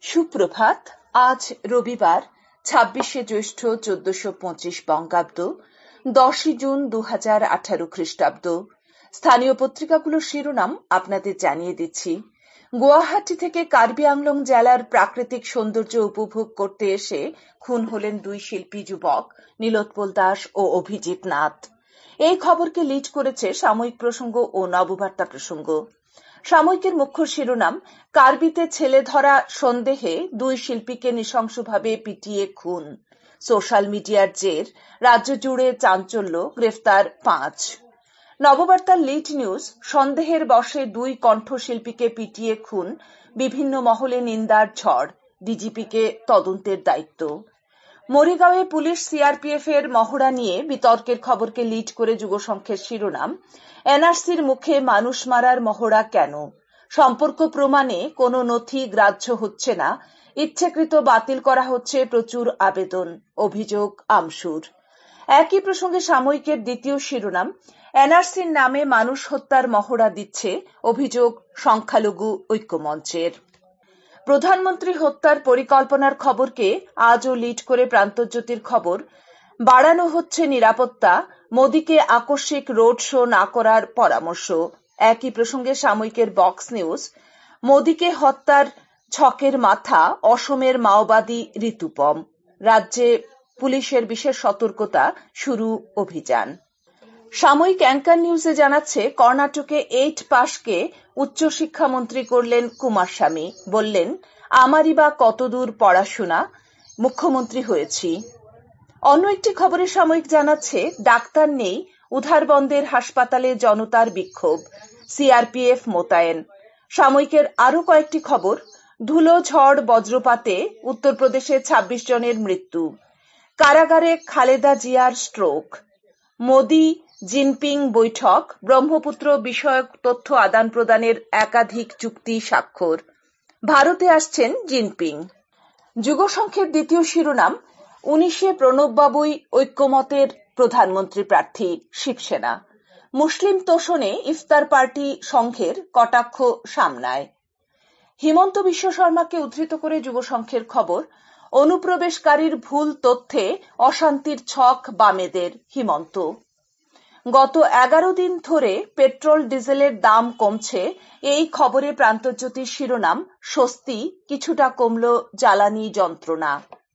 সুপ্রভাত। আজ রবিবার ২৬শে জ্যৈষ্ঠ ১৪২৫ বঙ্গাব্দ, ১০ই জুন ২০১৮ খ্রিস্টাব্দ। স্থানীয় পত্রিকাগুলোর শিরোনাম আপনাদের জানিয়ে দিচ্ছি। গুয়াহাটি থেকে কার্বি আংলং জেলার প্রাকৃতিক সৌন্দর্য উপভোগ করতে এসে খুন হলেন দুই শিল্পী যুবক নীলোৎপল দাস ও অভিজিৎ নাথ। এই খবরকে লিড করেছে সাময়িক প্রসঙ্গ ও নববার্তা প্রসঙ্গ। সাময়িকের মুখ্য শিরোনাম, কার্বিতে ছেলে ধরা সন্দেহে দুই শিল্পীকে নৃশংসভাবে পিটিয়ে খুন, সোশ্যাল মিডিয়ার জের, রাজ্য জুড়ে চাঞ্চল্য, গ্রেফতার ৫। নববার্তার লিড নিউজ, সন্দেহের বশে দুই কণ্ঠশিল্পীকে পিটিয়ে খুন, বিভিন্ন মহলে নিন্দার ঝড়, ডিজিপিকে তদন্তের দায়িত্ব। মরিগাঁওয়ে পুলিশ সিআরপিএফ এর মহড়া নিয়ে বিতর্কের খবরকে লিড করে যুগসংখ্যের শিরোনাম, এনআরসির মুখে মানুষ মারার মহড়া কেন, সম্পর্ক প্রমাণে কোনো নথি গ্রাহ্য হচ্ছে না, ইচ্ছাকৃত বাতিল করা হচ্ছে প্রচুর আবেদন, অভিযোগ আমসুর। একই প্রসঙ্গে সাময়িকের দ্বিতীয় শিরোনাম, এনআরসির নামে মানুষ হত্যার মহড়া দিচ্ছে, অভিযোগ সংখ্যালঘু ঐক্যমঞ্চের। প্রধানমন্ত্রী হত্যার পরিকল্পনার খবরকে আজও লিড করে প্রান্তজ্যোতির খবর, বাড়ানো হচ্ছে নিরাপত্তা, মোদীকে আকস্মিক রোড শো না করার পরামর্শ। একই প্রসঙ্গে সাময়িকের বক্স নিউজ, মোদীকে হত্যার ছকের মাথা অসমের মাওবাদী ঋতুপম, রাজ্যে পুলিশের বিশেষ সতর্কতা, শুরু অভিযান। সাময়িক অ্যাঙ্কার নিউজে জানাচ্ছে, কর্ণাটকে 8 পাশকে উচ্চশিক্ষামন্ত্রী করলেন কুমারস্বামী, বললেন আমারই বা কতদূর পড়াশোনা, মুখ্যমন্ত্রী হয়েছি। অন্য একটি খবরে সাময়িক জানাচ্ছে, ডাক্তার নেই, উধারবন্দের হাসপাতালে জনতার বিক্ষোভ, সিআরপিএফ মোতায়েন। সাময়িকের আরো কয়েকটি খবর, ধুলো ঝড় বজ্রপাতে উত্তরপ্রদেশে ২৬ জনের মৃত্যু, কারাগারে খালেদা জিয়ার স্ট্রোক, মোদি জিনপিং বৈঠক, ব্রহ্মপুত্র বিষয়ক তথ্য আদান প্রদানের একাধিক চুক্তি স্বাক্ষর, ভারতে আসছেন জিনপিং। যুগসংখ্যের দ্বিতীয় শিরোনাম, ১৯শে প্রণববাবুই ঐক্যমতের প্রধানমন্ত্রী প্রার্থী শিবসেনা, মুসলিম তোষণে ইফতার পার্টি সংঘের কটাক্ষ সামনায়। হিমন্ত বিশ্ব শর্মাকে উদ্ধৃত করে যুগসংখ্যের খবর, অনুপ্রবেশকারীর ভুল তথ্যে অশান্তির ছক বামেদের, হিমন্ত। গত 11 দিন ধরে পেট্রোল ডিজেলের দাম কমছে, এই খবরে প্রান্তজ্যোতির শিরোনাম, স্বস্তি, কিছুটা কমল জ্বালানি যন্ত্রণা।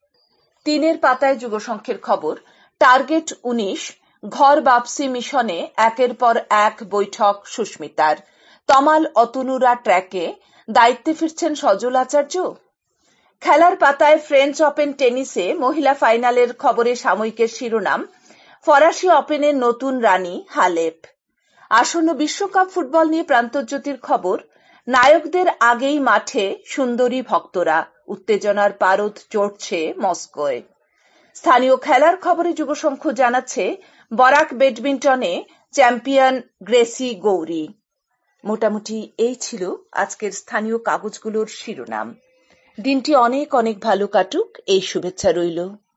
3 পাতায় যুগসংখ্যের খবর, টার্গেট 19, ঘর বাপসি মিশনে একের পর এক বৈঠক সুস্মিতার, তমাল অতনুরা ট্র্যাকে, দায়িত্বে ফিরছেন সজল আচার্য। খেলার পাতায় ফ্রেঞ্চ ওপেন টেনিসে মহিলা ফাইনালের খবরে সাময়িকের শিরোনাম, ফরাসি ওপেনের নতুন রানী হালেপ। আসন্ন বিশ্বকাপ ফুটবল নিয়ে প্রান্তজ্যোতির খবর, নায়কদের আগেই মাঠে সুন্দরী ভক্তরা, উত্তেজনার পারদ চড়ছে মস্কোয়। স্থানীয় খেলার খবরে যুগসংখ্য জানাচ্ছে, বরাক ব্যাডমিন্টনে চ্যাম্পিয়ন গ্রেসি গৌরী। মোটামুটি এই ছিল আজকের স্থানীয় কাগজগুলোর শিরোনাম। দিনটি অনেক অনেক ভালো কাটুক, এই শুভেচ্ছা রইল।